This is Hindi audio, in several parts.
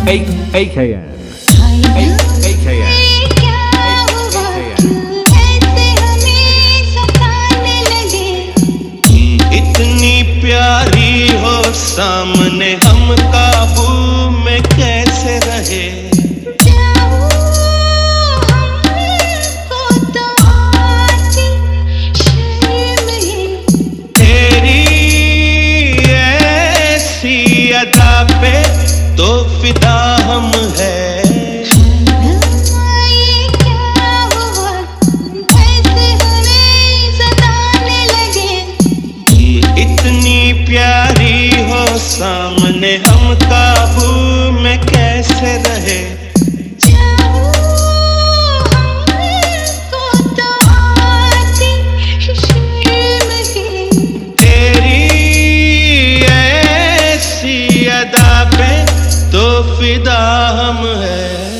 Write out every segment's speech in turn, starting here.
AKN. इतनी प्यारी हो सामने हम काबू में कैसे रहे। तेरी ऐसी अदा पे तो फिदा हम है। इतनी प्यारी हो सामने हम काबू में कैसे रहे। तेरी ऐसी अदा पे तो फिदा हम है।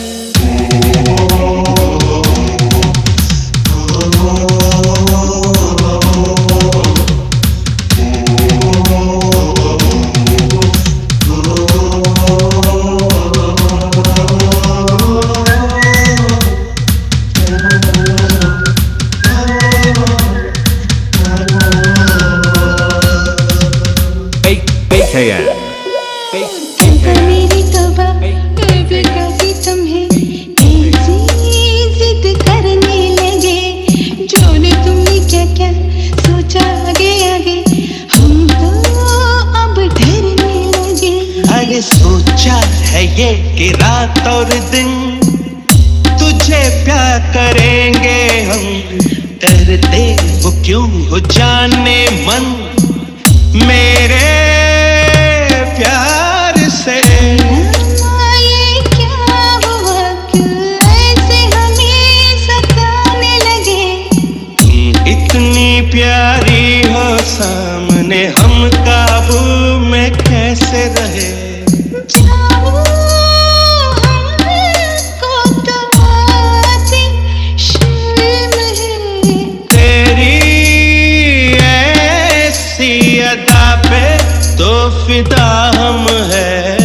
AKN. मेरी तौबा काफी तुम्हें ऐसी जिद करने लगे। जोने तुमने क्या क्या सोचा आगे आगे हम तो अब डरने लगे। अरे सोचा है ये कि रात और दिन तुझे प्यार करेंगे हम। डरते वो क्यों हो जाने मन मेरे प्यार से। ये क्या हुआ क्यों ऐसे हमें सताने लगे। इतनी प्यारी हो सामने हम काबू में कैसे रहे। अदा पे तो फिदा हम है।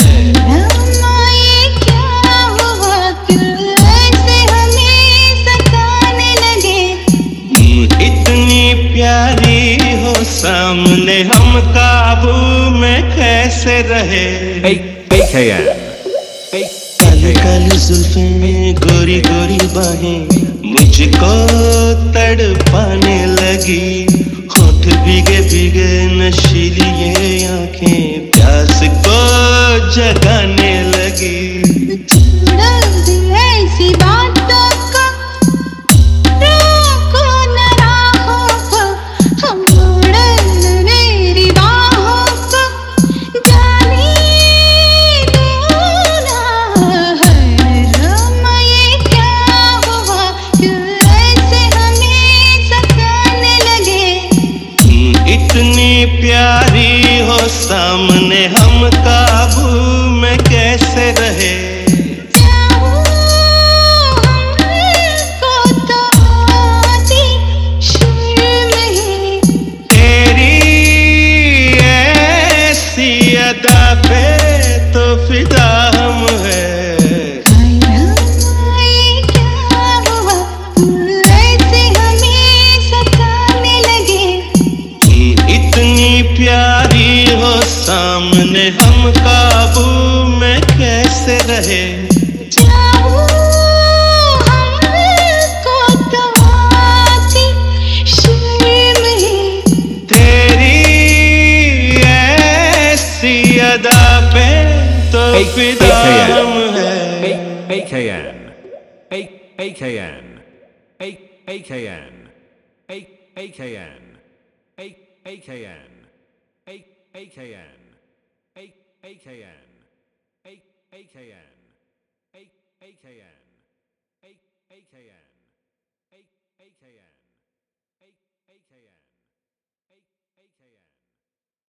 ये क्या हुआ क्यों ऐसे हमें सताने लगे। इतनी प्यारी हो सामने हम काबू में कैसे रहे। AKN. काली काली जुल्फें गोरी गोरी बाहें मुझको तड़पाने लगी। होठ भीगे भीगे नशीली ये आंखें प्यास को जगाने लगी। छोड़ो ऐसी बातों को रोको न राहों को। हम छोड़ो मेरी बाहों को जाने दो ना। ये क्या हुआ क्यों ऐसे हमें सताने लगे। इतनी प्यारी हो सामने हम काबू में कैसे रहे। तेरी ऐसी अदा पे तो फिदा हम है। इतनी प्यारी हो सामने हम काबू में कैसे रहे। तेरी ऐसी अदा पे तो फिदा हम है। AKN. AKN. AKN. AKN. AKN. AKN. AKN. AKN. AKN. AKN. AKN. AKN.